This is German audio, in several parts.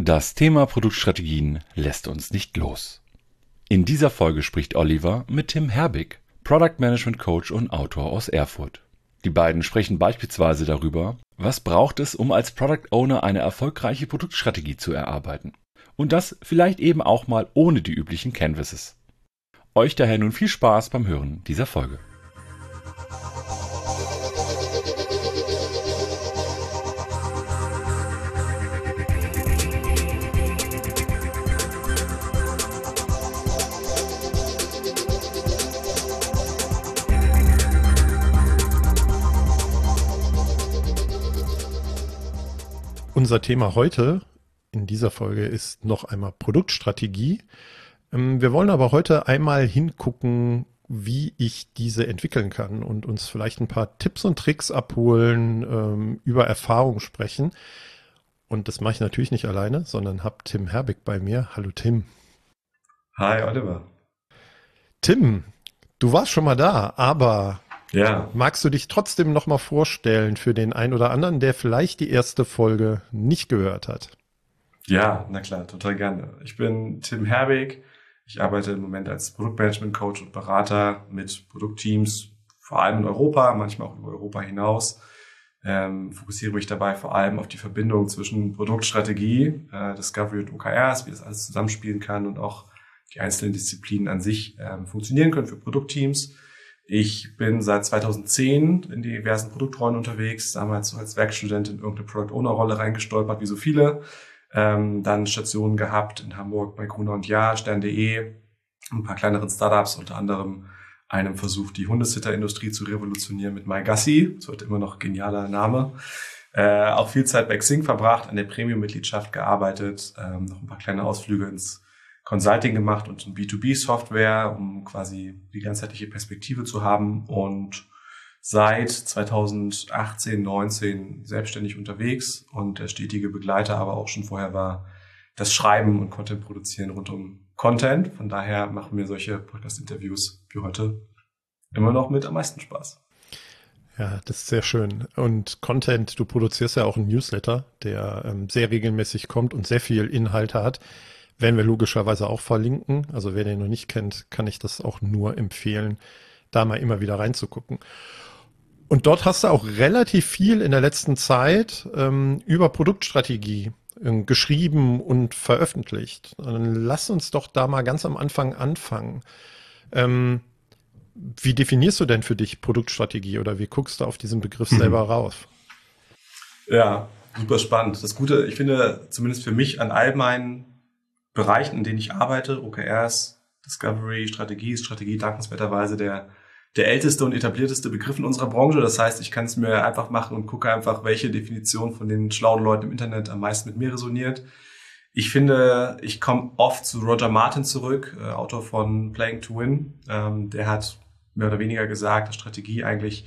Das Thema Produktstrategien lässt uns nicht los. In dieser Folge spricht Oliver mit Tim Herbig, Product Management Coach und Autor aus Erfurt. Die beiden sprechen beispielsweise darüber, was braucht es, um als Product Owner eine erfolgreiche Produktstrategie zu erarbeiten. Und das vielleicht eben auch mal ohne die üblichen Canvases. Euch daher nun viel Spaß beim Hören dieser Folge. Unser Thema heute in dieser Folge ist noch einmal Produktstrategie. Wir wollen aber heute einmal hingucken, wie ich diese entwickeln kann und uns vielleicht ein paar Tipps und Tricks abholen, über Erfahrung sprechen. Und das mache ich natürlich nicht alleine, sondern habe Tim Herbig bei mir. Hallo Tim. Hi Oliver. Tim, du warst schon mal da, aber ja, magst du dich trotzdem noch mal vorstellen für den einen oder anderen, der vielleicht die erste Folge nicht gehört hat? Ja, na klar, total gerne. Ich bin Tim Herbig. Ich arbeite im Moment als Produktmanagement-Coach und Berater mit Produktteams, vor allem in Europa, manchmal auch über Europa hinaus. Fokussiere mich dabei vor allem auf die Verbindung zwischen Produktstrategie, Discovery und OKRs, wie das alles zusammenspielen kann und auch die einzelnen Disziplinen an sich funktionieren können für Produktteams. Ich bin seit 2010 in diversen Produktrollen unterwegs, damals so als Werkstudent in irgendeine Product-Owner-Rolle reingestolpert, wie so viele. Dann Stationen gehabt in Hamburg bei Gruner und Jahr, Stern.de, ein paar kleineren Startups, unter anderem einem Versuch, die Hundesitter-Industrie zu revolutionieren mit MyGassi. Das wird immer noch genialer Name. Auch viel Zeit bei Xing verbracht, an der Premium-Mitgliedschaft gearbeitet, noch ein paar kleine Ausflüge ins Consulting gemacht und in B2B-Software, um quasi die ganzheitliche Perspektive zu haben und seit 2018, 19 selbstständig unterwegs und der stetige Begleiter, aber auch schon vorher war das Schreiben und Content produzieren rund um Content. Von daher machen mir solche Podcast-Interviews wie heute immer noch mit am meisten Spaß. Ja, das ist sehr schön. Und Content, du produzierst ja auch einen Newsletter, der sehr regelmäßig kommt und sehr viel Inhalte hat. Werden wir logischerweise auch verlinken. Also wer den noch nicht kennt, kann ich das auch nur empfehlen, da mal immer wieder reinzugucken. Und dort hast du auch relativ viel in der letzten Zeit über Produktstrategie geschrieben und veröffentlicht. Dann lass uns doch da mal ganz am Anfang anfangen. Wie definierst du denn für dich Produktstrategie oder wie guckst du auf diesen Begriff selber rauf? Ja, super spannend. Das Gute, ich finde zumindest für mich an all meinen Bereichen, in denen ich arbeite, OKRs, Discovery, Strategie dankenswerterweise der älteste und etablierteste Begriff in unserer Branche. Das heißt, ich kann es mir einfach machen und gucke einfach, welche Definition von den schlauen Leuten im Internet am meisten mit mir resoniert. Ich finde, ich komme oft zu Roger Martin zurück, Autor von Playing to Win. Der hat mehr oder weniger gesagt, dass Strategie eigentlich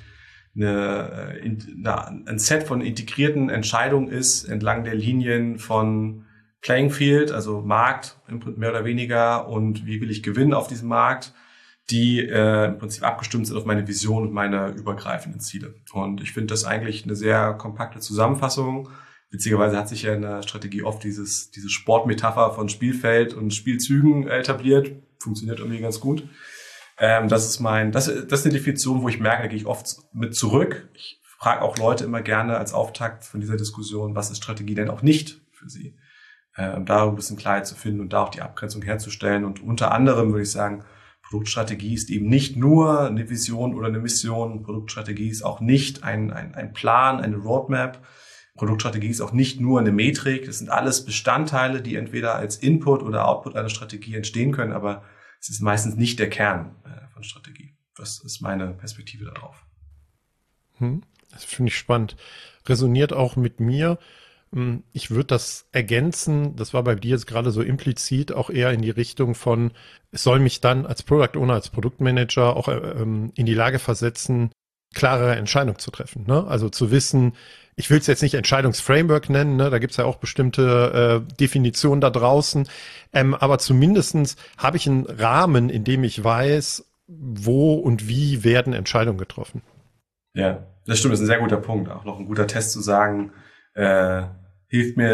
ein Set von integrierten Entscheidungen ist entlang der Linien von Playing Field, also Markt mehr oder weniger und wie will ich gewinnen auf diesem Markt, die im Prinzip abgestimmt sind auf meine Vision und meine übergreifenden Ziele. Und ich finde das eigentlich eine sehr kompakte Zusammenfassung. Witzigerweise hat sich ja in der Strategie oft diese Sportmetapher von Spielfeld und Spielzügen etabliert. Funktioniert irgendwie ganz gut. Das ist eine Definition, wo ich merke, da gehe ich oft mit zurück. Ich frage auch Leute immer gerne als Auftakt von dieser Diskussion, was ist Strategie denn auch nicht für sie? Um da ein bisschen Klarheit zu finden und da auch die Abgrenzung herzustellen. Und unter anderem würde ich sagen, Produktstrategie ist eben nicht nur eine Vision oder eine Mission. Produktstrategie ist auch nicht ein Plan, eine Roadmap. Produktstrategie ist auch nicht nur eine Metrik. Das sind alles Bestandteile, die entweder als Input oder Output einer Strategie entstehen können, aber es ist meistens nicht der Kern von Strategie. Das ist meine Perspektive darauf. Das finde ich spannend. Resoniert auch mit mir. Ich würde das ergänzen, das war bei dir jetzt gerade so implizit auch eher in die Richtung von, es soll mich dann als Product Owner, als Produktmanager auch in die Lage versetzen, klarere Entscheidungen zu treffen. Ne? Also zu wissen, ich will es jetzt nicht Entscheidungsframework nennen, ne? Da gibt es ja auch bestimmte Definitionen da draußen, aber zumindestens habe ich einen Rahmen, in dem ich weiß, wo und wie werden Entscheidungen getroffen. Ja, das stimmt, das ist ein sehr guter Punkt. Auch noch ein guter Test zu sagen, hilft mir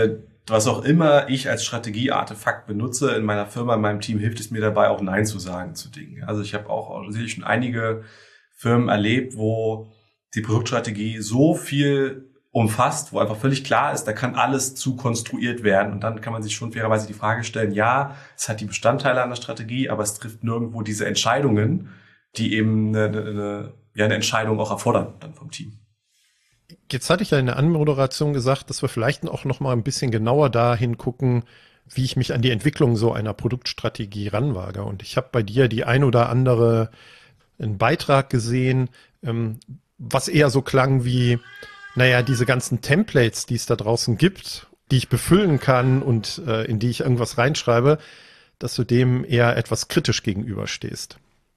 was auch immer ich als Strategieartefakt benutze in meiner Firma, in meinem Team, hilft es mir dabei, auch Nein zu sagen zu Dingen. Also ich habe auch sicherlich schon einige Firmen erlebt, wo die Produktstrategie so viel umfasst, wo einfach völlig klar ist, da kann alles zu konstruiert werden. Und dann kann man sich schon fairerweise die Frage stellen, ja, es hat die Bestandteile einer Strategie, aber es trifft nirgendwo diese Entscheidungen, die eben eine Entscheidung auch erfordern dann vom Team. Jetzt hatte ich ja in der Anmoderation gesagt, dass wir vielleicht auch noch mal ein bisschen genauer dahin gucken, wie ich mich an die Entwicklung so einer Produktstrategie ranwage. Und ich habe bei dir die ein oder andere einen Beitrag gesehen, was eher so klang wie, naja, diese ganzen Templates, die es da draußen gibt, die ich befüllen kann und in die ich irgendwas reinschreibe, dass du dem eher etwas kritisch gegenüberstehst.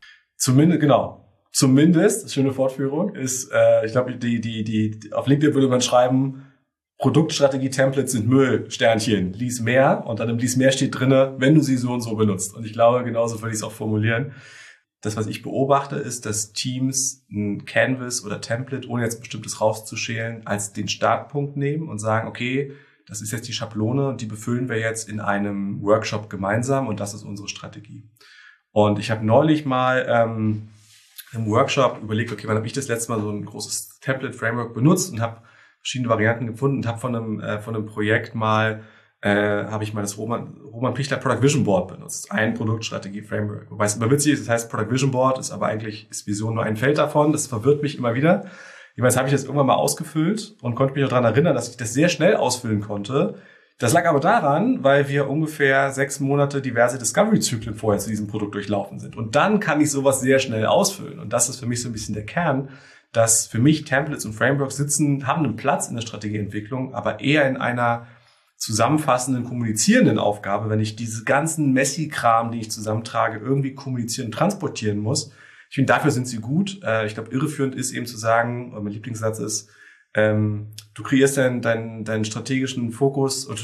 Zumindest, schöne Fortführung, ist, ich glaube, die auf LinkedIn würde man schreiben, Produktstrategie-Templates sind Müll, Sternchen, lies mehr. Und dann im Lies mehr steht drinne, wenn du sie so und so benutzt. Und ich glaube, genauso würde ich es auch formulieren. Das, was ich beobachte, ist, dass Teams ein Canvas oder Template, ohne jetzt Bestimmtes rauszuschälen, als den Startpunkt nehmen und sagen, okay, das ist jetzt die Schablone und die befüllen wir jetzt in einem Workshop gemeinsam und das ist unsere Strategie. Und ich habe neulich mal im Workshop überlegt, okay, wann habe ich das letzte Mal so ein großes Template-Framework benutzt und habe verschiedene Varianten gefunden und habe von einem Projekt mal habe ich mal das Roman Pichler Product Vision Board benutzt. Ein Produktstrategie-Framework. Wobei es immer witzig ist, das heißt Product Vision Board, ist aber eigentlich ist Vision nur ein Feld davon. Das verwirrt mich immer wieder. Jedenfalls habe ich das irgendwann mal ausgefüllt und konnte mich auch daran erinnern, dass ich das sehr schnell ausfüllen konnte. Das lag aber daran, weil wir ungefähr 6 Monate diverse Discovery-Zyklen vorher zu diesem Produkt durchlaufen sind. Und dann kann ich sowas sehr schnell ausfüllen. Und das ist für mich so ein bisschen der Kern, dass für mich Templates und Frameworks haben einen Platz in der Strategieentwicklung, aber eher in einer zusammenfassenden, kommunizierenden Aufgabe, wenn ich diese ganzen Messi-Kram, die ich zusammentrage, irgendwie kommunizieren und transportieren muss. Ich finde, dafür sind sie gut. Ich glaube, irreführend ist eben zu sagen, mein Lieblingssatz ist, du kreierst deinen strategischen Fokus und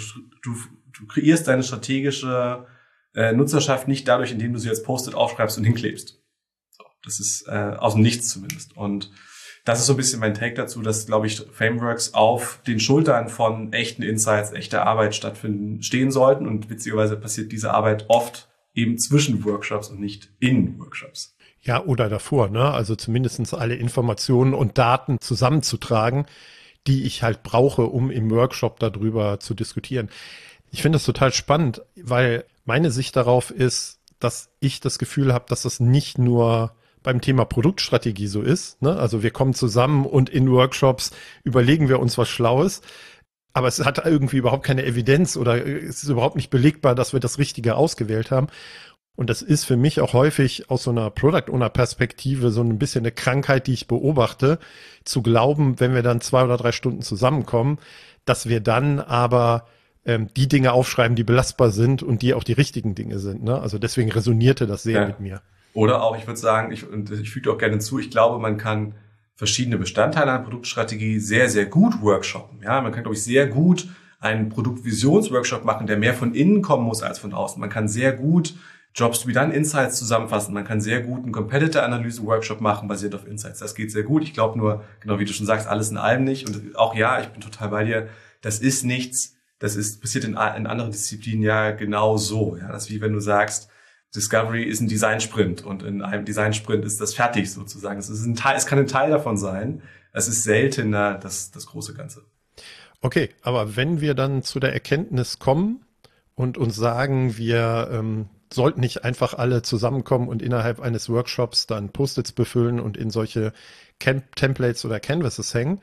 du kreierst deine strategische Nutzerschaft nicht dadurch, indem du sie als Post-it aufschreibst und hinklebst. So, das ist aus dem Nichts zumindest. Und das ist so ein bisschen mein Take dazu, dass, glaube ich, Frameworks auf den Schultern von echten Insights, echter Arbeit stehen sollten. Und witzigerweise passiert diese Arbeit oft eben zwischen Workshops und nicht in Workshops. Ja, oder davor, ne? Also zumindestens alle Informationen und Daten zusammenzutragen, die ich halt brauche, um im Workshop darüber zu diskutieren. Ich finde das total spannend, weil meine Sicht darauf ist, dass ich das Gefühl habe, dass das nicht nur beim Thema Produktstrategie so ist, ne? Also wir kommen zusammen und in Workshops überlegen wir uns was Schlaues, aber es hat irgendwie überhaupt keine Evidenz oder es ist überhaupt nicht belegbar, dass wir das Richtige ausgewählt haben. Und das ist für mich auch häufig aus so einer Product-Owner-Perspektive so ein bisschen eine Krankheit, die ich beobachte, zu glauben, wenn wir dann 2 oder 3 Stunden zusammenkommen, dass wir dann aber die Dinge aufschreiben, die belastbar sind und die auch die richtigen Dinge sind, ne? Also deswegen resonierte das sehr mit mir. Oder auch, ich würde sagen, ich füge auch gerne zu, ich glaube, man kann verschiedene Bestandteile einer Produktstrategie sehr, sehr gut workshoppen. Ja, man kann, glaube ich, sehr gut einen Produktvisionsworkshop machen, der mehr von innen kommen muss als von außen. Man kann sehr gut Jobs to be done Insights zusammenfassen. Man kann sehr gut einen Competitor-Analyse-Workshop machen, basiert auf Insights. Das geht sehr gut. Ich glaube nur, genau wie du schon sagst, alles in allem nicht. Und auch ja, ich bin total bei dir. Das ist nichts. Passiert in anderen Disziplinen ja genau so. Ja, das ist wie wenn du sagst, Discovery ist ein Design-Sprint und in einem Design-Sprint ist das fertig sozusagen. Es kann ein Teil davon sein. Es ist seltener das große Ganze. Okay, aber wenn wir dann zu der Erkenntnis kommen und uns sagen, wir sollten nicht einfach alle zusammenkommen und innerhalb eines Workshops dann Post-its befüllen und in solche Templates oder Canvases hängen,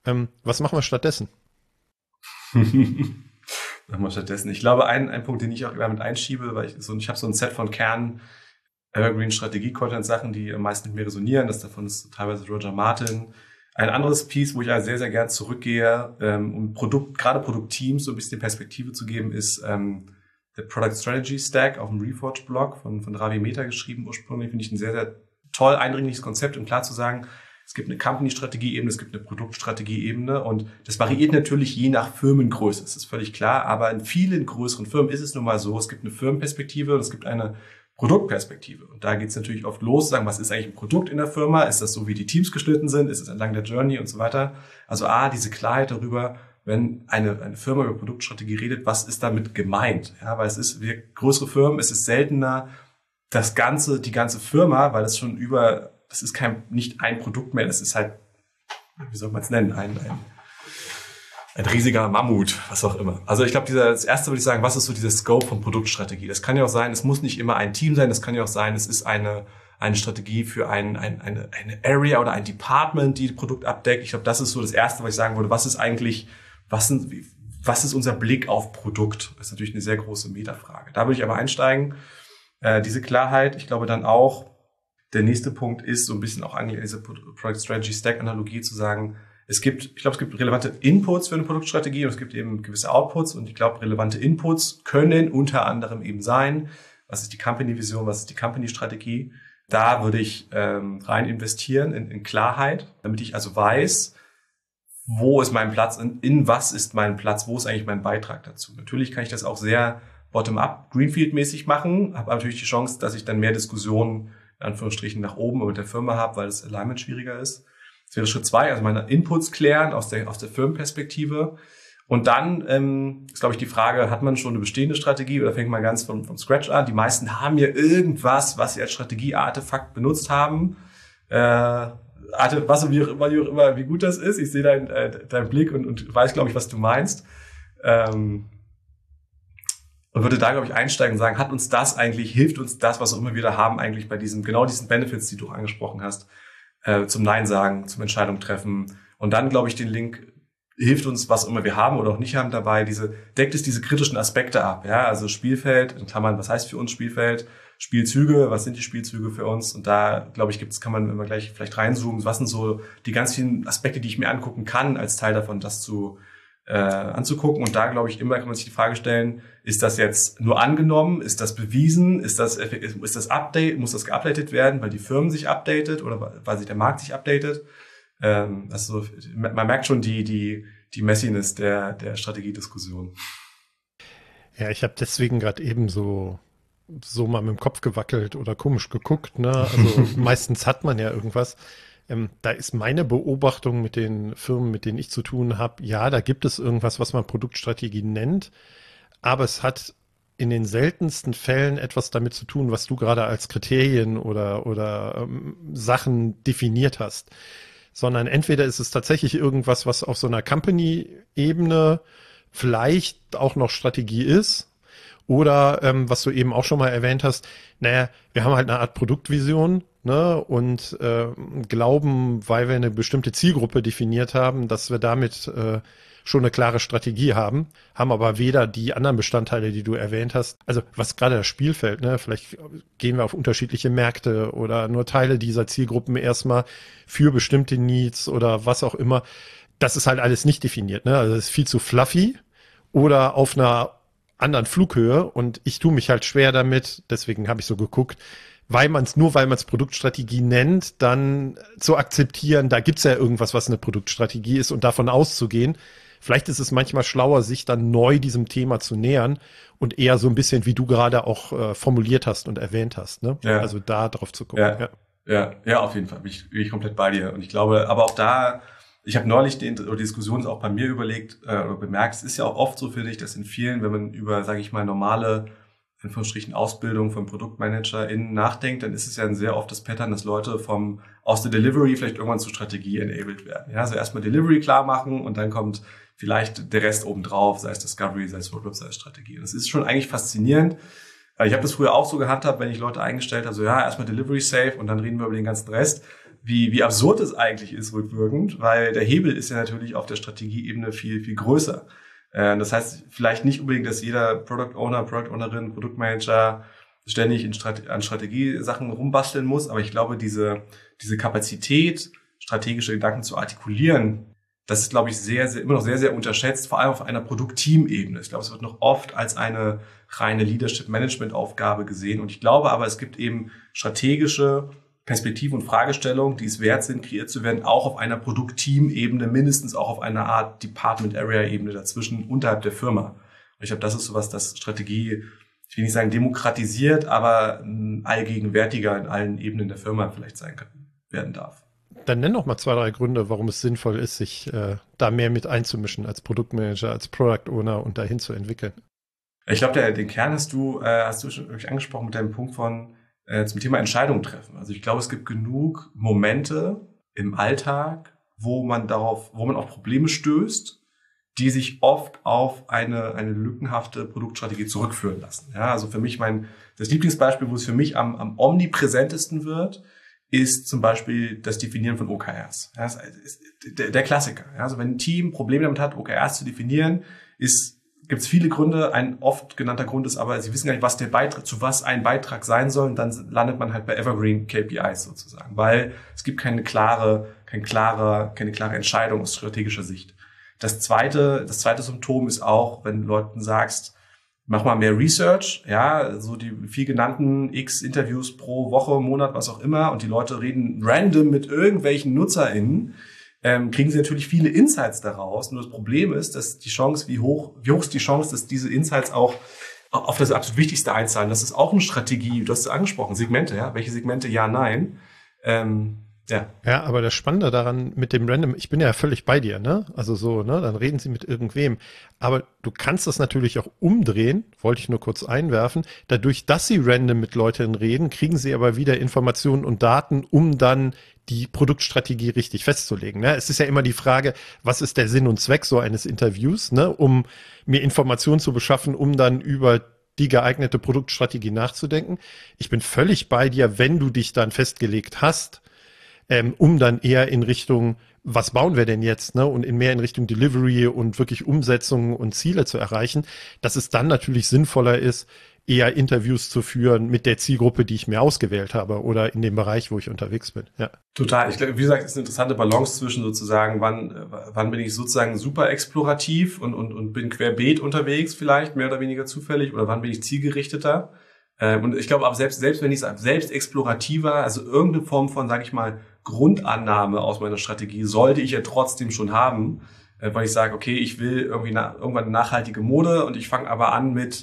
was machen wir stattdessen? Ich glaube, ein Punkt, den ich auch immer mit einschiebe, weil ich habe so ein Set von Evergreen-Strategie-Content-Sachen, die am meisten mit mir resonieren. Das davon ist teilweise Roger Martin. Ein anderes Piece, wo ich also sehr, sehr gern zurückgehe, um gerade Produktteams so ein bisschen Perspektive zu geben, ist der Product Strategy Stack auf dem Reforge-Blog von Ravi Mehta geschrieben. Ursprünglich finde ich ein sehr, sehr toll eindringliches Konzept, um klar zu sagen, es gibt eine Company-Strategie-Ebene, es gibt eine Produktstrategie-Ebene und das variiert natürlich je nach Firmengröße, das ist völlig klar, aber in vielen größeren Firmen ist es nun mal so, es gibt eine Firmenperspektive und es gibt eine Produktperspektive und da geht es natürlich oft los, sagen, was ist eigentlich ein Produkt in der Firma, ist das so, wie die Teams geschnitten sind, ist es entlang der Journey und so weiter, also diese Klarheit darüber, wenn eine Firma über Produktstrategie redet, was ist damit gemeint? Ja, weil größere Firmen, es ist seltener die ganze Firma, weil das ist nicht ein Produkt mehr, das ist halt, wie soll man es nennen, ein riesiger Mammut, was auch immer. Also ich glaube, das erste würde ich sagen, was ist so dieser Scope von Produktstrategie? Das kann ja auch sein, es muss nicht immer ein Team sein, das kann ja auch sein, es ist eine Strategie für eine Area oder ein Department, die Produkt abdeckt. Ich glaube, das ist so das Erste, was ich sagen würde. Was ist unser Blick auf Produkt? Das ist natürlich eine sehr große Metafrage. Da würde ich aber einsteigen. Diese Klarheit, ich glaube dann auch, der nächste Punkt ist so ein bisschen auch eigentlich diese Product Strategy Stack Analogie zu sagen, es gibt relevante Inputs für eine Produktstrategie und es gibt eben gewisse Outputs und ich glaube, relevante Inputs können unter anderem eben sein, was ist die Company-Vision, was ist die Company-Strategie. Da würde ich rein investieren in Klarheit, damit ich also weiß, wo ist mein Platz, in was ist mein Platz, wo ist eigentlich mein Beitrag dazu. Natürlich kann ich das auch sehr bottom-up, Greenfield-mäßig machen, habe natürlich die Chance, dass ich dann mehr Diskussionen in Anführungsstrichen nach oben mit der Firma habe, weil das Alignment schwieriger ist. Das wäre Schritt 2, also meine Inputs klären aus der Firmenperspektive. Und dann ist, glaube ich, die Frage, hat man schon eine bestehende Strategie oder fängt man ganz vom Scratch an? Die meisten haben ja irgendwas, was sie als Strategie-Artefakt benutzt haben. Was wie auch immer, wie gut das ist. Ich sehe deinen Blick und weiß, glaube ich, was du meinst. Und würde da, glaube ich, einsteigen und sagen, hilft uns das, was auch immer wir da haben, eigentlich bei diesen Benefits, die du angesprochen hast, zum Nein sagen, zum Entscheidung treffen. Und dann, glaube ich, den Link hilft uns, was immer wir haben oder auch nicht haben dabei, deckt es diese kritischen Aspekte ab. Ja, also Spielfeld, in Klammern, was heißt für uns Spielfeld? Spielzüge, was sind die Spielzüge für uns? Und da, glaube ich, kann man immer gleich vielleicht reinzoomen, was sind so die ganz vielen Aspekte, die ich mir angucken kann, als Teil davon, das anzugucken. Und da, glaube ich, immer kann man sich die Frage stellen, ist das jetzt nur angenommen? Ist das bewiesen? Ist das muss das geupdatet werden, weil die Firmen sich updatet oder weil sich der Markt sich updatet? Also man merkt schon die Messiness der Strategiediskussion. Ja, ich habe deswegen gerade eben so mal mit dem Kopf gewackelt oder komisch geguckt, ne? Also meistens hat man ja irgendwas. Da ist meine Beobachtung mit den Firmen, mit denen ich zu tun habe, ja, da gibt es irgendwas, was man Produktstrategie nennt, aber es hat in den seltensten Fällen etwas damit zu tun, was du gerade als Kriterien oder Sachen definiert hast, sondern entweder ist es tatsächlich irgendwas, was auf so einer Company-Ebene vielleicht auch noch Strategie ist, oder was du eben auch schon mal erwähnt hast, naja, wir haben halt eine Art Produktvision, ne, und glauben, weil wir eine bestimmte Zielgruppe definiert haben, dass wir damit schon eine klare Strategie haben aber weder die anderen Bestandteile, die du erwähnt hast, also was gerade das Spielfeld, ne, vielleicht gehen wir auf unterschiedliche Märkte oder nur Teile dieser Zielgruppen erstmal für bestimmte Needs oder was auch immer, das ist halt alles nicht definiert, ne, also es ist viel zu fluffy oder auf einer anderen Flughöhe und ich tue mich halt schwer damit, deswegen habe ich so geguckt, weil man es Produktstrategie nennt, dann zu akzeptieren, da gibt's ja irgendwas, was eine Produktstrategie ist und davon auszugehen. Vielleicht ist es manchmal schlauer, sich dann neu diesem Thema zu nähern und eher so ein bisschen, wie du gerade auch formuliert hast und erwähnt hast, ne? Ja. Also da drauf zu gucken. Ja, auf jeden Fall, bin ich komplett bei dir. Und ich glaube, aber auch da, ich habe neulich die Diskussion auch bei mir überlegt oder bemerkt, es ist ja auch oft so, finde ich, dass in vielen, wenn man über, sage ich mal, normale in Anführungsstrichen Ausbildung von ProduktmanagerInnen nachdenkt, dann ist es ja ein sehr oft das Pattern, dass Leute aus der Delivery vielleicht irgendwann zur Strategie enabled werden. Ja, also erstmal Delivery klar machen und dann kommt vielleicht der Rest obendrauf, sei es Discovery, sei es Roadmap, sei es Strategie. Und das ist schon eigentlich faszinierend. Ich habe das früher auch so gehandhabt, wenn ich Leute eingestellt habe, so ja, erstmal Delivery safe und dann reden wir über den ganzen Rest. Wie absurd es eigentlich ist rückwirkend, weil der Hebel ist ja natürlich auf der Strategieebene viel, viel größer. Das heißt, vielleicht nicht unbedingt, dass jeder Product Owner, Product Ownerin, Produktmanager ständig an Strategiesachen rumbasteln muss, aber ich glaube, diese Kapazität, strategische Gedanken zu artikulieren, das ist, glaube ich, immer noch sehr, sehr unterschätzt, vor allem auf einer Produktteam-Ebene. Ich glaube, es wird noch oft als eine reine Leadership-Management-Aufgabe gesehen. Und ich glaube aber, es gibt eben strategische Perspektiven und Fragestellungen, die es wert sind, kreiert zu werden, auch auf einer Produktteam-Ebene, mindestens auch auf einer Art Department-Area-Ebene dazwischen, unterhalb der Firma. Und ich glaube, das ist sowas, das Strategie, ich will nicht sagen demokratisiert, aber allgegenwärtiger in allen Ebenen der Firma vielleicht werden darf. Dann nenn doch mal 2, 3 Gründe, warum es sinnvoll ist, sich da mehr mit einzumischen als Produktmanager, als Product Owner und dahin zu entwickeln. Ich glaube, den Kern hast du schon wirklich angesprochen mit deinem Punkt zum Thema Entscheidungen treffen. Also ich glaube, es gibt genug Momente im Alltag, wo man auf Probleme stößt, die sich oft auf eine lückenhafte Produktstrategie zurückführen lassen. Ja, also für mich das Lieblingsbeispiel, wo es für mich am omnipräsentesten wird, ist zum Beispiel das Definieren von OKRs. Ja, das ist der Klassiker. Ja, also wenn ein Team Probleme damit hat, OKRs zu definieren, gibt es viele Gründe. Ein oft genannter Grund ist aber, sie wissen gar nicht, zu was ein Beitrag sein soll. Und dann landet man halt bei Evergreen KPIs sozusagen, weil es gibt keine klare Entscheidung aus strategischer Sicht. Das zweite Symptom ist auch, wenn du Leuten sagst, mach mal mehr Research, ja, so die viel genannten X Interviews pro Woche, Monat, was auch immer, und die Leute reden random mit irgendwelchen NutzerInnen, kriegen sie natürlich viele Insights daraus. Nur das Problem ist, dass wie hoch ist die Chance, dass diese Insights auch auf das absolut Wichtigste einzahlen. Das ist auch eine Strategie, du hast es angesprochen, Segmente, ja, welche Segmente, ja, nein. Ja, aber das Spannende daran mit dem Random, ich bin ja völlig bei dir, ne? Also so, ne? Dann reden sie mit irgendwem. Aber du kannst das natürlich auch umdrehen, wollte ich nur kurz einwerfen. Dadurch, dass sie random mit Leuten reden, kriegen sie aber wieder Informationen und Daten, um dann die Produktstrategie richtig festzulegen. Ne? Es ist ja immer die Frage, was ist der Sinn und Zweck so eines Interviews, ne? Um mir Informationen zu beschaffen, um dann über die geeignete Produktstrategie nachzudenken. Ich bin völlig bei dir, wenn du dich dann festgelegt hast, um dann eher in Richtung, was bauen wir denn jetzt, ne? Und mehr in Richtung Delivery und wirklich Umsetzungen und Ziele zu erreichen, dass es dann natürlich sinnvoller ist, eher Interviews zu führen mit der Zielgruppe, die ich mir ausgewählt habe oder in dem Bereich, wo ich unterwegs bin. Ja. Total. Ich glaube, wie gesagt, es ist eine interessante Balance zwischen sozusagen, wann bin ich sozusagen super explorativ und bin querbeet unterwegs vielleicht, mehr oder weniger zufällig, oder wann bin ich zielgerichteter. Und ich glaube, aber selbst wenn ich es selbst explorativer, also irgendeine Form von, sage ich mal, Grundannahme aus meiner Strategie sollte ich ja trotzdem schon haben, weil ich sage, okay, ich will irgendwann eine nachhaltige Mode und ich fange aber an mit,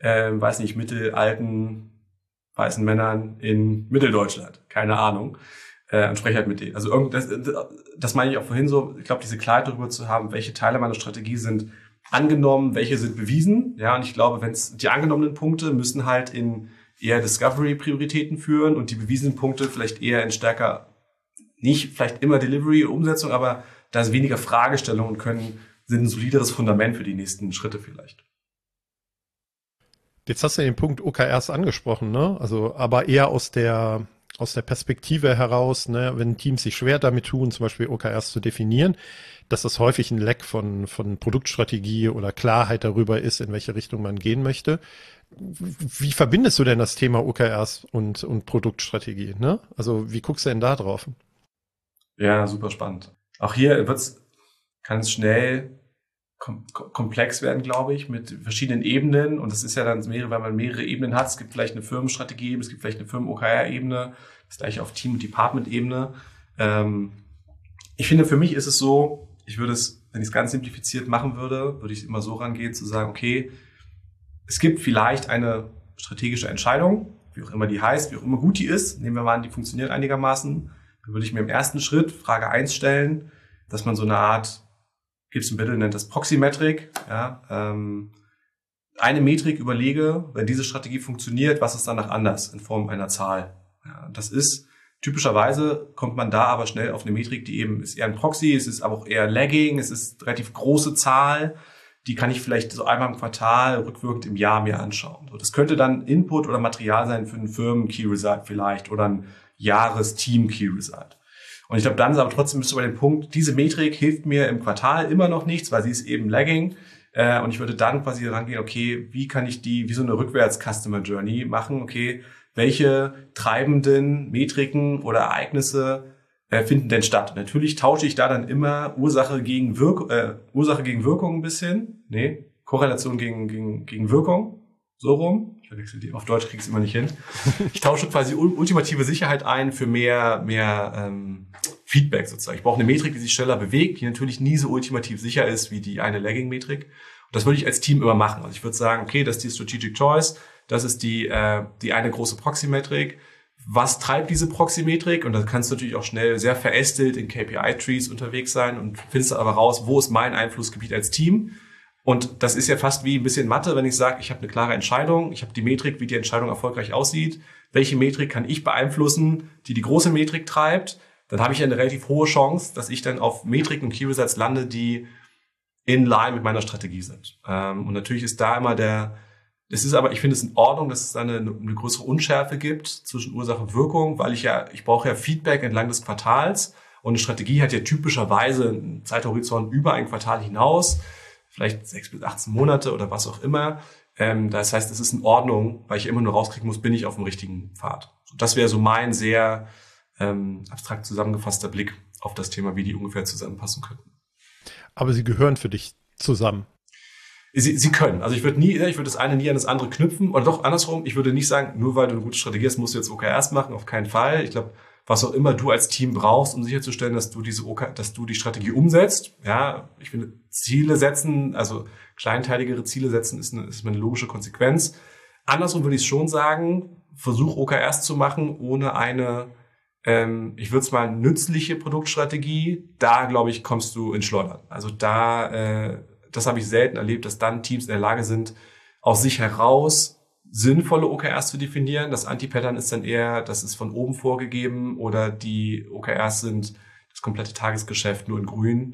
mittelalten weißen Männern in Mitteldeutschland, keine Ahnung, und spreche halt mit denen. Also das meine ich auch vorhin so, ich glaube, diese Klarheit darüber zu haben, welche Teile meiner Strategie sind angenommen, welche sind bewiesen. Ja, und ich glaube, die angenommenen Punkte müssen halt in eher Discovery-Prioritäten führen und die bewiesenen Punkte vielleicht eher in stärker, nicht vielleicht immer Delivery, Umsetzung, aber da ist weniger Fragestellungen und sind ein solideres Fundament für die nächsten Schritte vielleicht. Jetzt hast du den Punkt OKRs angesprochen, ne? Also, aber eher aus der Perspektive heraus, ne, wenn Teams sich schwer damit tun, zum Beispiel OKRs zu definieren, dass das häufig ein Lack von Produktstrategie oder Klarheit darüber ist, in welche Richtung man gehen möchte. Wie verbindest du denn das Thema OKRs und Produktstrategie, ne? Also, wie guckst du denn da drauf? Ja, super spannend. Auch hier kann es schnell komplex werden, glaube ich, mit verschiedenen Ebenen. Und das ist ja dann weil man mehrere Ebenen hat. Es gibt vielleicht eine Firmenstrategie, es gibt vielleicht eine Firmen-OKR-Ebene, das gleiche auf Team- und Department-Ebene. Ich finde, für mich ist es so, wenn ich es ganz simplifiziert machen würde ich immer so rangehen, zu sagen, okay, es gibt vielleicht eine strategische Entscheidung, wie auch immer die heißt, wie auch immer gut die ist. Nehmen wir mal an, die funktioniert einigermaßen. Dann würde ich mir im ersten Schritt Frage 1 stellen, dass man so eine Art, Gibson Biddle nennt das Proxy-Metrik, ja, eine Metrik überlege, wenn diese Strategie funktioniert, was ist danach anders in Form einer Zahl? Ja, das ist typischerweise, kommt man da aber schnell auf eine Metrik, die eben ist eher ein Proxy, es ist aber auch eher Lagging, es ist eine relativ große Zahl, die kann ich vielleicht so einmal im Quartal, rückwirkend im Jahr mir anschauen. So, das könnte dann Input oder Material sein für einen Firmen-Key-Result vielleicht oder ein Jahres-Team-Key-Result. Und ich glaube, dann ist aber trotzdem bist du bei dem Punkt, diese Metrik hilft mir im Quartal immer noch nichts, weil sie ist eben lagging. Und ich würde dann quasi rangehen, okay, wie kann ich wie so eine Rückwärts-Customer-Journey machen? Okay, welche treibenden Metriken oder Ereignisse finden denn statt? Und natürlich tausche ich da dann immer Ursache gegen Wirkung ein bisschen. Nee, Korrelation gegen Wirkung. So rum. Ich verwechsel die. Auf Deutsch kriege ich es immer nicht hin. Ich tausche quasi ultimative Sicherheit ein für mehr Feedback sozusagen. Ich brauche eine Metrik, die sich schneller bewegt, die natürlich nie so ultimativ sicher ist wie die eine Lagging-Metrik. Und das würde ich als Team immer machen. Also ich würde sagen, okay, das ist die Strategic Choice, das ist die eine große Proxy-Metrik. was treibt diese Proxymetrik? Und da kannst du natürlich auch schnell sehr verästelt in KPI-Trees unterwegs sein und findest aber raus, wo ist mein Einflussgebiet als Team? Und das ist ja fast wie ein bisschen Mathe, wenn ich sage, ich habe eine klare Entscheidung, ich habe die Metrik, wie die Entscheidung erfolgreich aussieht. Welche Metrik kann ich beeinflussen, die große Metrik treibt? Dann habe ich ja eine relativ hohe Chance, dass ich dann auf Metriken und Key Results lande, die in line mit meiner Strategie sind. Und natürlich ist da immer es ist aber, ich finde es in Ordnung, dass es da eine größere Unschärfe gibt zwischen Ursache und Wirkung, weil ich brauche ja Feedback entlang des Quartals und eine Strategie hat ja typischerweise einen Zeithorizont über ein Quartal hinaus, vielleicht 6 bis 18 Monate oder was auch immer. Das heißt, es ist in Ordnung, weil ich immer nur rauskriegen muss, bin ich auf dem richtigen Pfad. Das wäre so mein sehr abstrakt zusammengefasster Blick auf das Thema, wie die ungefähr zusammenpassen könnten. Aber sie gehören für dich zusammen. Sie können. Also ich würde das eine nie an das andere knüpfen. Oder doch andersrum, ich würde nicht sagen, nur weil du eine gute Strategie hast, musst du jetzt OKRs machen, auf keinen Fall. Ich glaube, was auch immer du als Team brauchst, um sicherzustellen, dass du die Strategie umsetzt. Ja, ich finde, Ziele setzen, also kleinteiligere Ziele setzen, ist eine logische Konsequenz. Andersrum würde ich schon sagen, versuch OKRs zu machen, ohne eine, ich würde es mal nützliche Produktstrategie. Da, glaube ich, kommst du ins Schleudern. Also das habe ich selten erlebt, dass dann Teams in der Lage sind, aus sich heraus sinnvolle OKRs zu definieren. Das Anti-Pattern ist dann eher, das ist von oben vorgegeben oder die OKRs sind das komplette Tagesgeschäft nur in grün.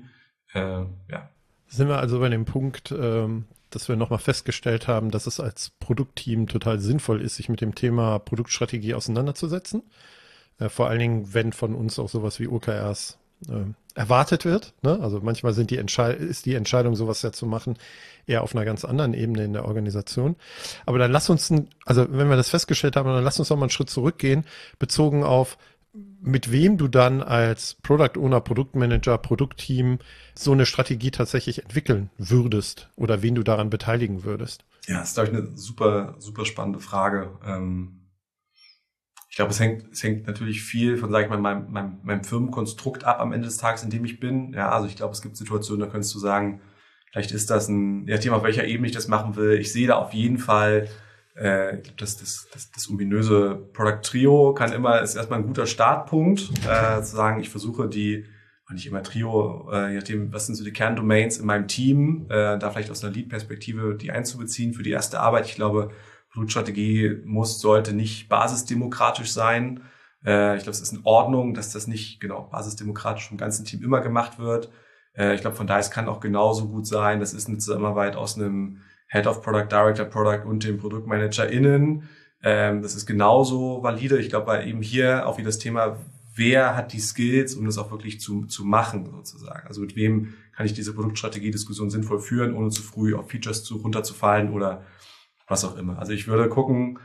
Sind wir also bei dem Punkt, dass wir nochmal festgestellt haben, dass es als Produktteam total sinnvoll ist, sich mit dem Thema Produktstrategie auseinanderzusetzen. Vor allen Dingen, wenn von uns auch sowas wie OKRs erwartet wird. Ne? Also manchmal ist die Entscheidung, sowas ja zu machen, eher auf einer ganz anderen Ebene in der Organisation. Aber dann wenn wir das festgestellt haben, dann lass uns noch mal einen Schritt zurückgehen, bezogen auf, mit wem du dann als Product Owner, Produktmanager, Produktteam so eine Strategie tatsächlich entwickeln würdest oder wen du daran beteiligen würdest. Ja, das ist, glaube ich, eine super, super spannende Frage. Ich glaube, es hängt natürlich viel von, sage ich mal, meinem Firmenkonstrukt ab am Ende des Tages, in dem ich bin. Ja, also ich glaube, es gibt Situationen, da könntest du sagen, vielleicht ist das ein Thema, auf welcher Ebene ich das machen will. Ich sehe da auf jeden Fall, ich glaube, das ominöse Product Trio ist erstmal ein guter Startpunkt, zu sagen, ich versuche nicht immer Trio, je nachdem, was sind so die Kerndomains in meinem Team, da vielleicht aus einer Lead-Perspektive die einzubeziehen für die erste Arbeit. Ich glaube, Produktstrategie sollte nicht basisdemokratisch sein. Ich glaube, es ist in Ordnung, dass das nicht basisdemokratisch vom ganzen Team immer gemacht wird. Ich glaube, von daher, es kann auch genauso gut sein, das ist eine Zusammenarbeit aus einem Head of Product, Director Product und dem ProduktmanagerInnen. Das ist genauso valide. Ich glaube, weil eben hier auch wieder das Thema, wer hat die Skills, um das auch wirklich zu machen, sozusagen. Also mit wem kann ich diese Produktstrategie-Diskussion sinnvoll führen, ohne zu früh auf Features runterzufallen oder was auch immer. Also ich würde gucken,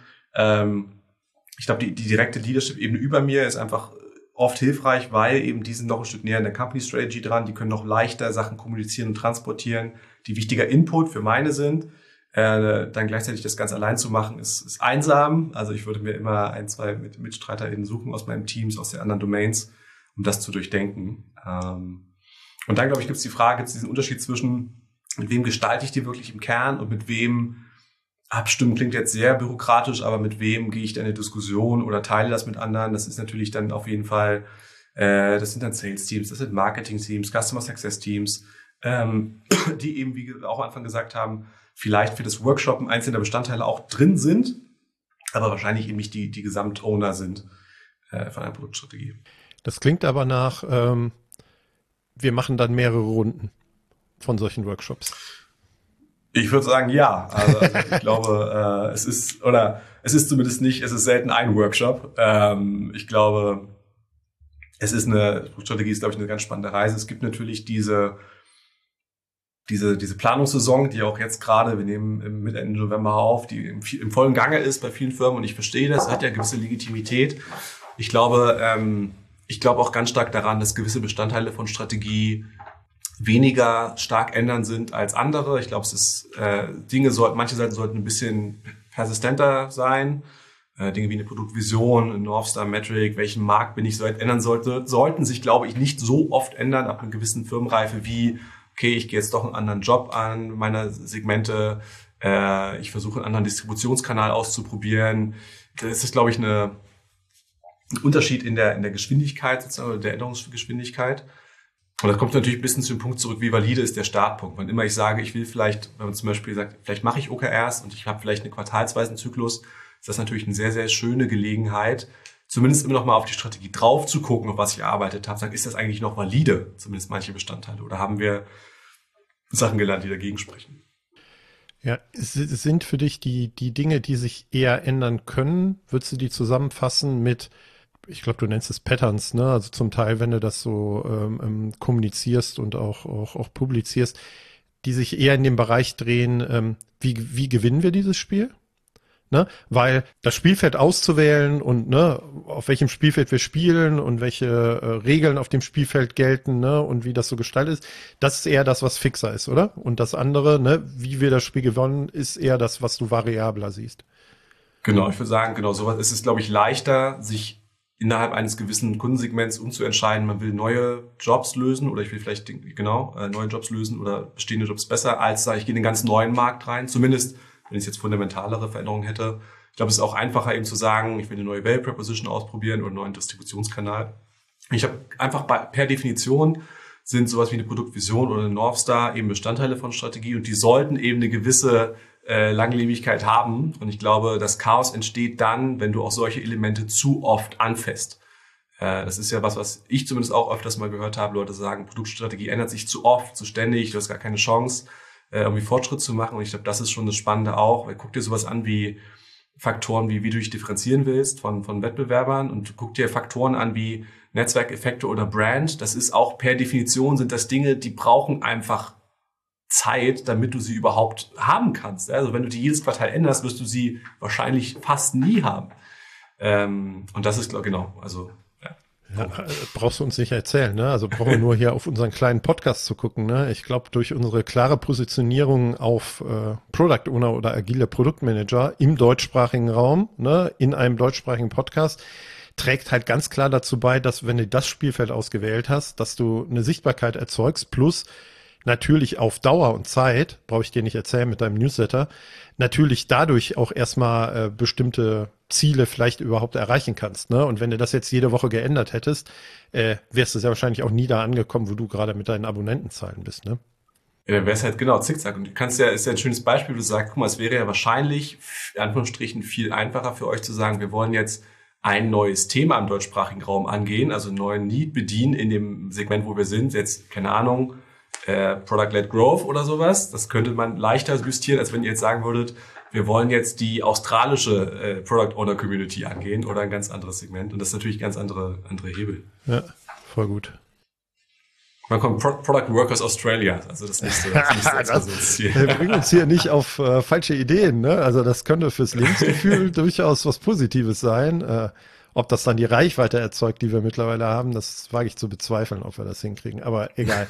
ich glaube, die direkte Leadership-Ebene über mir ist einfach oft hilfreich, weil eben die sind noch ein Stück näher in der Company Strategy dran, die können noch leichter Sachen kommunizieren und transportieren, die wichtiger Input für meine sind. Dann gleichzeitig das ganz allein zu machen, ist einsam. Also ich würde mir immer 1, 2 MitstreiterInnen suchen aus meinen Teams, aus den anderen Domains, um das zu durchdenken. Und dann, glaube ich, gibt es diesen Unterschied zwischen, mit wem gestalte ich die wirklich im Kern und mit wem abstimmen klingt jetzt sehr bürokratisch, aber mit wem gehe ich da in eine Diskussion oder teile das mit anderen? Das ist natürlich dann auf jeden Fall, das sind dann Sales-Teams, das sind Marketing-Teams, Customer Success-Teams, die eben, wie wir auch am Anfang gesagt haben, vielleicht für das Workshoppen einzelne Bestandteile auch drin sind, aber wahrscheinlich eben nicht die Gesamtowner sind von einer Produktstrategie. Das klingt aber nach, wir machen dann mehrere Runden von solchen Workshops. Ich würde sagen, ja. Also ich glaube, es ist zumindest nicht, es ist selten ein Workshop. Ich glaube, Produktstrategie ist, glaube ich, eine ganz spannende Reise. Es gibt natürlich diese Planungssaison, die auch jetzt gerade, wir nehmen mit Ende November auf, die im vollen Gange ist bei vielen Firmen und ich verstehe das, hat ja gewisse Legitimität. Ich glaube auch ganz stark daran, dass gewisse Bestandteile von Strategie weniger stark ändern sind als andere. Ich glaube, manche Seiten sollten ein bisschen persistenter sein. Dinge wie eine Produktvision, eine North Star Metric, welchen Markt bin ich so weit ändern sollten sich, glaube ich, nicht so oft ändern ab einer gewissen Firmenreife wie, okay, ich gehe jetzt doch einen anderen Job an, meiner Segmente, ich versuche einen anderen Distributionskanal auszuprobieren. Das ist, glaube ich, ein Unterschied in der Geschwindigkeit sozusagen, oder der Änderungsgeschwindigkeit. Und das kommt natürlich ein bisschen zu dem Punkt zurück, wie valide ist der Startpunkt. Wann immer ich sage, ich will vielleicht, wenn man zum Beispiel sagt, vielleicht mache ich OKRs und ich habe vielleicht einen quartalsweisen Zyklus, ist das natürlich eine sehr, sehr schöne Gelegenheit, zumindest immer noch mal auf die Strategie drauf zu gucken, auf was ich erarbeitet habe. Sagen, ist das eigentlich noch valide, zumindest manche Bestandteile? Oder haben wir Sachen gelernt, die dagegen sprechen? Ja, es sind für dich die Dinge, die sich eher ändern können, würdest du die zusammenfassen mit, ich glaube, du nennst es Patterns, ne? Also zum Teil, wenn du das so kommunizierst und auch publizierst, die sich eher in dem Bereich drehen, wie gewinnen wir dieses Spiel? Ne? Weil das Spielfeld auszuwählen und ne, auf welchem Spielfeld wir spielen und welche Regeln auf dem Spielfeld gelten, ne, und wie das so gestaltet ist, das ist eher das, was fixer ist, oder? Und das andere, ne, wie wir das Spiel gewonnen, ist eher das, was du variabler siehst. Genau, ich würde sagen, genau, sowas ist es, glaube ich, leichter, sich innerhalb eines gewissen Kundensegments umzuentscheiden, man will neue Jobs lösen oder ich will vielleicht neue Jobs lösen oder bestehende Jobs besser, als ich gehe in den ganz neuen Markt rein, zumindest wenn ich jetzt fundamentalere Veränderungen hätte. Ich glaube, es ist auch einfacher eben zu sagen, ich will eine neue Value Proposition ausprobieren oder einen neuen Distributionskanal. Ich habe einfach per Definition sind sowas wie eine Produktvision oder eine North Star eben Bestandteile von Strategie und die sollten eben eine gewisse Langlebigkeit haben. Und ich glaube, das Chaos entsteht dann, wenn du auch solche Elemente zu oft anfasst. Das ist ja was ich zumindest auch öfters mal gehört habe. Leute sagen, Produktstrategie ändert sich zu oft, zu ständig, du hast gar keine Chance, irgendwie Fortschritt zu machen. Und ich glaube, das ist schon das Spannende auch. Guck dir sowas an wie Faktoren, wie du dich differenzieren willst von Wettbewerbern und guck dir Faktoren an wie Netzwerkeffekte oder Brand. Das ist auch per Definition sind das Dinge, die brauchen einfach Zeit, damit du sie überhaupt haben kannst. Also wenn du die jedes Quartal änderst, wirst du sie wahrscheinlich fast nie haben. Und das ist genau, also ja, brauchst du uns nicht erzählen, ne? Also brauchen wir nur hier auf unseren kleinen Podcast zu gucken, ne? Ich glaube, durch unsere klare Positionierung auf Product Owner oder agile Produktmanager im deutschsprachigen Raum, ne, in einem deutschsprachigen Podcast, trägt halt ganz klar dazu bei, dass wenn du das Spielfeld ausgewählt hast, dass du eine Sichtbarkeit erzeugst, plus natürlich auf Dauer und Zeit, brauche ich dir nicht erzählen mit deinem Newsletter, natürlich dadurch auch erstmal bestimmte Ziele vielleicht überhaupt erreichen kannst. Ne? Und wenn du das jetzt jede Woche geändert hättest, wärst du sehr wahrscheinlich auch nie da angekommen, wo du gerade mit deinen Abonnentenzahlen bist. Ne? Ja, dann wäre es halt genau zickzack. Und du kannst ist ja ein schönes Beispiel, wo du sagst, guck mal, es wäre ja wahrscheinlich, in Anführungsstrichen, viel einfacher für euch zu sagen, wir wollen jetzt ein neues Thema im deutschsprachigen Raum angehen, also einen neuen Need bedienen in dem Segment, wo wir sind. Jetzt, keine Ahnung, Product-led Growth oder sowas. Das könnte man leichter justieren, als wenn ihr jetzt sagen würdet, wir wollen jetzt die australische Product Owner Community angehen oder ein ganz anderes Segment. Und das ist natürlich ganz andere Hebel. Ja, voll gut. Man kommt Product Workers Australia. Also das nächste Ziel. Wir bringen uns hier nicht auf falsche Ideen. Ne? Also das könnte fürs Lebensgefühl durchaus was Positives sein. Ob das dann die Reichweite erzeugt, die wir mittlerweile haben, das wage ich zu bezweifeln, ob wir das hinkriegen. Aber egal.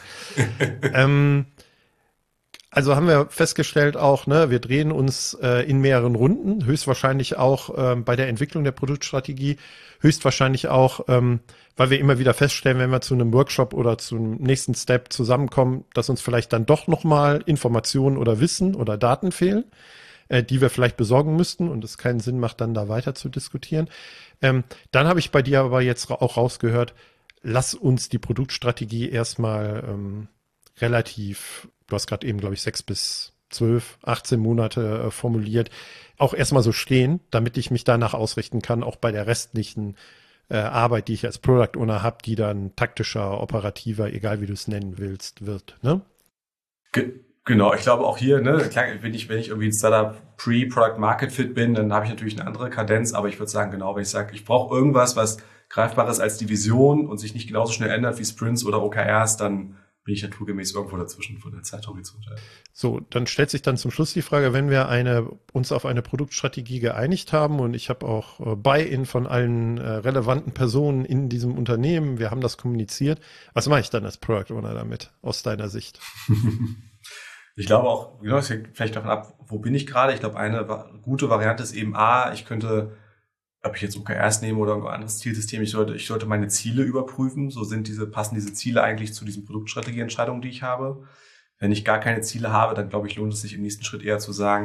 Also haben wir festgestellt auch, ne, wir drehen uns in mehreren Runden, höchstwahrscheinlich auch bei der Entwicklung der Produktstrategie, höchstwahrscheinlich auch, weil wir immer wieder feststellen, wenn wir zu einem Workshop oder zum nächsten Step zusammenkommen, dass uns vielleicht dann doch nochmal Informationen oder Wissen oder Daten fehlen, die wir vielleicht besorgen müssten und es keinen Sinn macht, dann da weiter zu diskutieren. Dann habe ich bei dir aber jetzt auch rausgehört, lass uns die Produktstrategie erstmal relativ, du hast gerade eben, glaube ich, 6 bis 12, 18 Monate formuliert, auch erstmal so stehen, damit ich mich danach ausrichten kann, auch bei der restlichen Arbeit, die ich als Product Owner habe, die dann taktischer, operativer, egal wie du es nennen willst, wird. Ne? Genau, ich glaube auch hier, ne, klar, wenn ich irgendwie ein Startup Pre-Product Market Fit bin, dann habe ich natürlich eine andere Kadenz, aber ich würde sagen, genau, wenn ich sage, ich brauche irgendwas, was greifbar ist als die Vision und sich nicht genauso schnell ändert wie Sprints oder OKRs, dann bin ich naturgemäß irgendwo dazwischen von der Zeithorizont. So, dann stellt sich dann zum Schluss die Frage, wenn wir uns auf eine Produktstrategie geeinigt haben und ich habe auch Buy-in von allen relevanten Personen in diesem Unternehmen, wir haben das kommuniziert, was mache ich dann als Product Owner damit, aus deiner Sicht? Ich glaube auch, genau, es hängt vielleicht davon ab, wo bin ich gerade. Ich glaube, eine gute Variante ist eben ich könnte, ob ich jetzt OKRs nehme oder ein anderes Zielsystem, ich sollte meine Ziele überprüfen. Passen diese Ziele eigentlich zu diesen Produktstrategieentscheidungen, die ich habe. Wenn ich gar keine Ziele habe, dann glaube ich, lohnt es sich im nächsten Schritt eher zu sagen,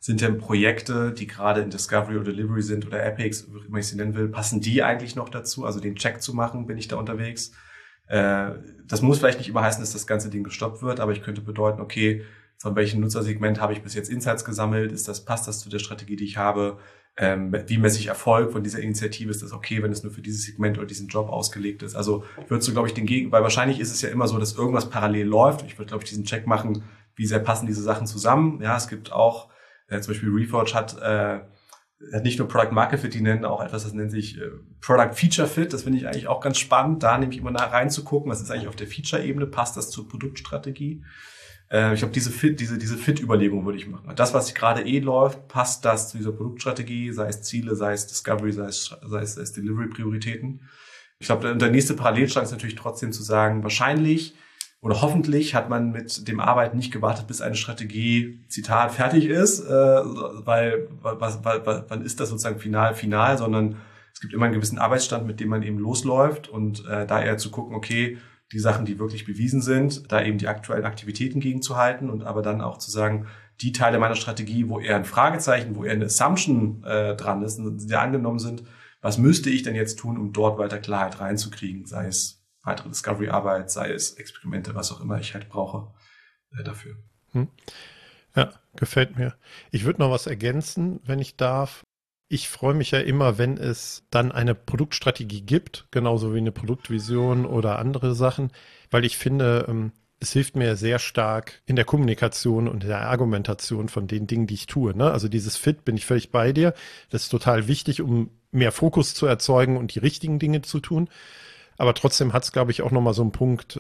sind denn Projekte, die gerade in Discovery oder Delivery sind oder Epics, wie immer ich sie nennen will, passen die eigentlich noch dazu? Also den Check zu machen, bin ich da unterwegs? Das muss vielleicht nicht immer heißen, dass das ganze Ding gestoppt wird, aber ich könnte bedeuten, okay, von welchem Nutzersegment habe ich bis jetzt Insights gesammelt? Passt das zu der Strategie, die ich habe? Wie messe ich Erfolg von dieser Initiative? Ist das okay, wenn es nur für dieses Segment oder diesen Job ausgelegt ist? Also ich würde so, glaube ich, weil wahrscheinlich ist es ja immer so, dass irgendwas parallel läuft. Ich würde, glaube ich, diesen Check machen, wie sehr passen diese Sachen zusammen. Ja, es gibt auch, zum Beispiel Reforge hat nicht nur Product Market Fit, die nennen auch etwas, das nennt sich Product Feature Fit. Das finde ich eigentlich auch ganz spannend, da nämlich immer reinzugucken, was ist eigentlich auf der Feature-Ebene, passt das zur Produktstrategie? Ich glaube, diese Fit-Überlegung würde ich machen. Das, was gerade läuft, passt das zu dieser Produktstrategie, sei es Ziele, sei es Discovery, sei es Delivery-Prioritäten. Ich glaube, der nächste Parallelschlag ist natürlich trotzdem zu sagen, wahrscheinlich oder hoffentlich hat man mit dem Arbeiten nicht gewartet, bis eine Strategie, Zitat, fertig ist, weil wann ist das sozusagen final, sondern es gibt immer einen gewissen Arbeitsstand, mit dem man eben losläuft und da eher zu gucken, okay, die Sachen, die wirklich bewiesen sind, da eben die aktuellen Aktivitäten gegenzuhalten und aber dann auch zu sagen, die Teile meiner Strategie, wo eher ein Fragezeichen, wo eher eine Assumption dran ist, die angenommen sind, was müsste ich denn jetzt tun, um dort weiter Klarheit reinzukriegen, sei es weitere Discovery-Arbeit, sei es Experimente, was auch immer ich halt brauche dafür. Ja, gefällt mir. Ich würde noch was ergänzen, wenn ich darf. Ich freue mich ja immer, wenn es dann eine Produktstrategie gibt, genauso wie eine Produktvision oder andere Sachen, weil ich finde, es hilft mir sehr stark in der Kommunikation und der Argumentation von den Dingen, die ich tue. Ne? Also dieses Fit, bin ich völlig bei dir. Das ist total wichtig, um mehr Fokus zu erzeugen und die richtigen Dinge zu tun. Aber trotzdem hat es, glaube ich, auch nochmal so einen Punkt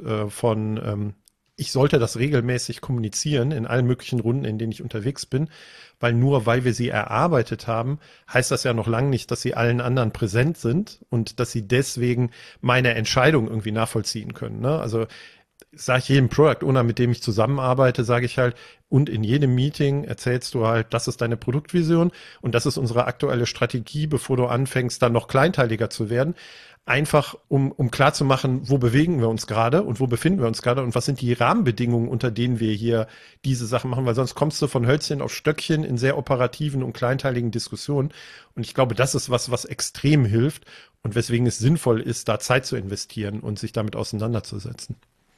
ich sollte das regelmäßig kommunizieren in allen möglichen Runden, in denen ich unterwegs bin, weil wir sie erarbeitet haben, heißt das ja noch lange nicht, dass sie allen anderen präsent sind und dass sie deswegen meine Entscheidung irgendwie nachvollziehen können. Ne? Also sage ich jedem Product Owner, mit dem ich zusammenarbeite, sage ich halt, und in jedem Meeting erzählst du halt, das ist deine Produktvision und das ist unsere aktuelle Strategie, bevor du anfängst, dann noch kleinteiliger zu werden. Einfach, um klarzumachen, wo bewegen wir uns gerade und wo befinden wir uns gerade und was sind die Rahmenbedingungen, unter denen wir hier diese Sachen machen, weil sonst kommst du von Hölzchen auf Stöckchen in sehr operativen und kleinteiligen Diskussionen. Und ich glaube, das ist was extrem hilft und weswegen es sinnvoll ist, da Zeit zu investieren und sich damit auseinanderzusetzen.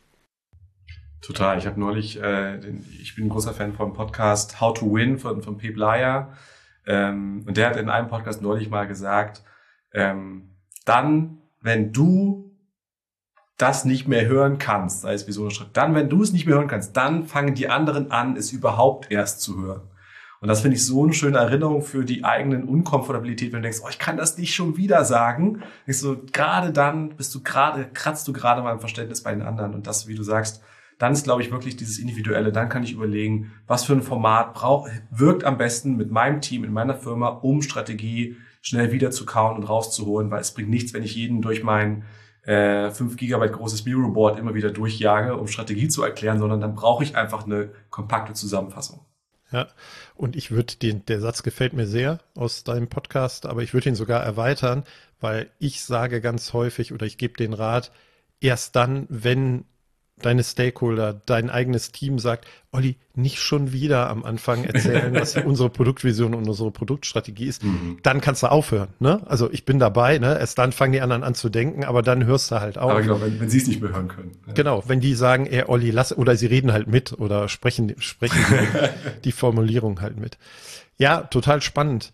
Total. Ich habe neulich, ich bin ein großer Fan vom Podcast How to Win von Pep Laja. Und der hat in einem Podcast neulich mal gesagt, dann, wenn du das nicht mehr hören kannst, sei es wie so eine Schritt, dann, wenn du es nicht mehr hören kannst, dann fangen die anderen an, es überhaupt erst zu hören. Und das finde ich so eine schöne Erinnerung für die eigenen Unkomfortabilität, wenn du denkst, ich kann das nicht schon wieder sagen. Denkst du, gerade dann kratzt du gerade mal im Verständnis bei den anderen. Und das, wie du sagst, dann ist, glaube ich, wirklich dieses Individuelle. Dann kann ich überlegen, was für ein Format wirkt am besten mit meinem Team, in meiner Firma, um Strategie schnell wieder zu kauen und rauszuholen, weil es bringt nichts, wenn ich jeden durch mein 5 Gigabyte großes Miro-Board immer wieder durchjage, um Strategie zu erklären, sondern dann brauche ich einfach eine kompakte Zusammenfassung. Ja, und ich würde der Satz gefällt mir sehr aus deinem Podcast, aber ich würde ihn sogar erweitern, weil ich sage ganz häufig oder ich gebe den Rat, erst dann, wenn deine Stakeholder, dein eigenes Team sagt, Olli, nicht schon wieder am Anfang erzählen, was unsere Produktvision und unsere Produktstrategie ist, dann kannst du aufhören. Ne? Also ich bin dabei, ne? Erst dann fangen die anderen an zu denken, aber dann hörst du halt auf. Aber genau, wenn sie es nicht mehr hören können. Ja. Genau, wenn die sagen, Olli, lass, oder sie reden halt mit oder sprechen die Formulierung halt mit. Ja, total spannend.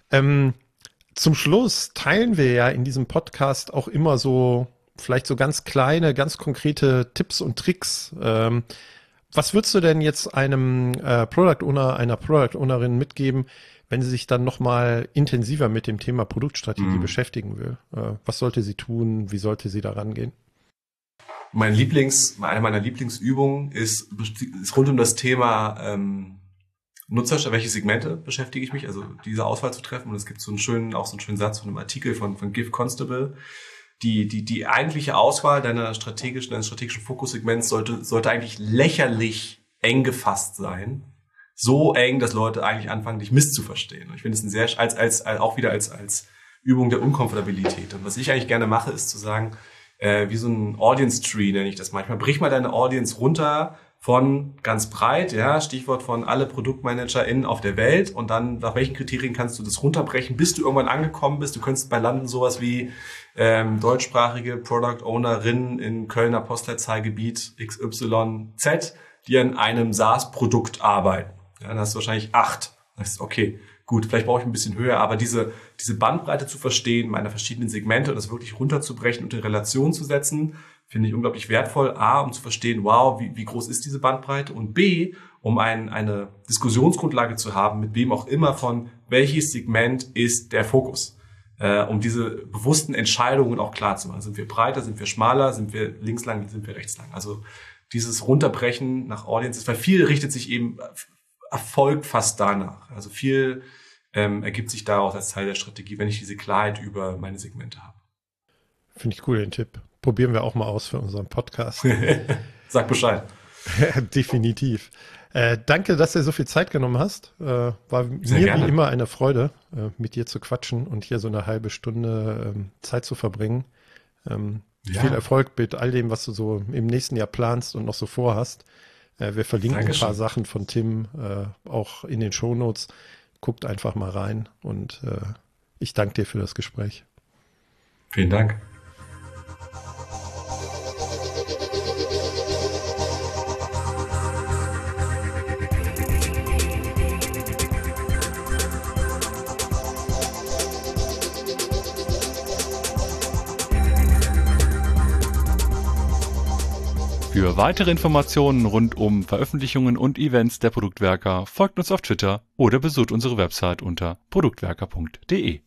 Zum Schluss teilen wir ja in diesem Podcast auch immer so vielleicht so ganz kleine, ganz konkrete Tipps und Tricks. Was würdest du denn jetzt einem Product Owner, einer Product Ownerin mitgeben, wenn sie sich dann nochmal intensiver mit dem Thema Produktstrategie beschäftigen will? Was sollte sie tun? Wie sollte sie da rangehen? Eine meiner Lieblingsübungen ist rund um das Thema Nutzer, welche Segmente beschäftige ich mich, also diese Auswahl zu treffen. Und es gibt so einen schönen Satz von einem Artikel von Giff Constable. Die eigentliche Auswahl deines strategischen Fokussegments sollte eigentlich lächerlich eng gefasst sein. So eng, dass Leute eigentlich anfangen, dich misszuverstehen. Und ich finde es auch wieder als Übung der Unkomfortabilität. Und was ich eigentlich gerne mache, ist zu sagen, wie so ein Audience Tree nenne ich das manchmal. Brich mal deine Audience runter von ganz breit, ja, Stichwort von alle ProduktmanagerInnen auf der Welt und dann nach welchen Kriterien kannst du das runterbrechen, bis du irgendwann angekommen bist. Du könntest bei landen sowas wie deutschsprachige Product Ownerinnen in Kölner Postleitzahlgebiet XYZ, die an einem SaaS-Produkt arbeiten. Ja, dann hast du wahrscheinlich 8. Das ist okay. Gut, vielleicht brauche ich ein bisschen höher, aber diese Bandbreite zu verstehen, meiner verschiedenen Segmente und das wirklich runterzubrechen und in Relation zu setzen, finde ich unglaublich wertvoll. A, um zu verstehen, wow, wie groß ist diese Bandbreite? Und B, um eine Diskussionsgrundlage zu haben, mit wem auch immer von welches Segment ist der Fokus. Um diese bewussten Entscheidungen auch klar zu machen. Sind wir breiter, sind wir schmaler, sind wir links lang, sind wir rechts lang? Also dieses Runterbrechen nach Audiences, weil viel richtet sich eben, erfolgt fast danach. Also viel ergibt sich daraus als Teil der Strategie, wenn ich diese Klarheit über meine Segmente habe. Finde ich cool, den Tipp. Probieren wir auch mal aus für unseren Podcast. Sag Bescheid. Definitiv. Danke, dass du so viel Zeit genommen hast. War Sehr mir gerne. wie immer eine Freude, mit dir zu quatschen und hier so eine halbe Stunde Zeit zu verbringen. Ja. Viel Erfolg mit all dem, was du so im nächsten Jahr planst und noch so vorhast. Wir verlinken Dankeschön. ein paar Sachen von Tim auch in den Shownotes. Guckt einfach mal rein und ich danke dir für das Gespräch. Vielen Dank. Für weitere Informationen rund um Veröffentlichungen und Events der Produktwerker folgt uns auf Twitter oder besucht unsere Website unter produktwerker.de.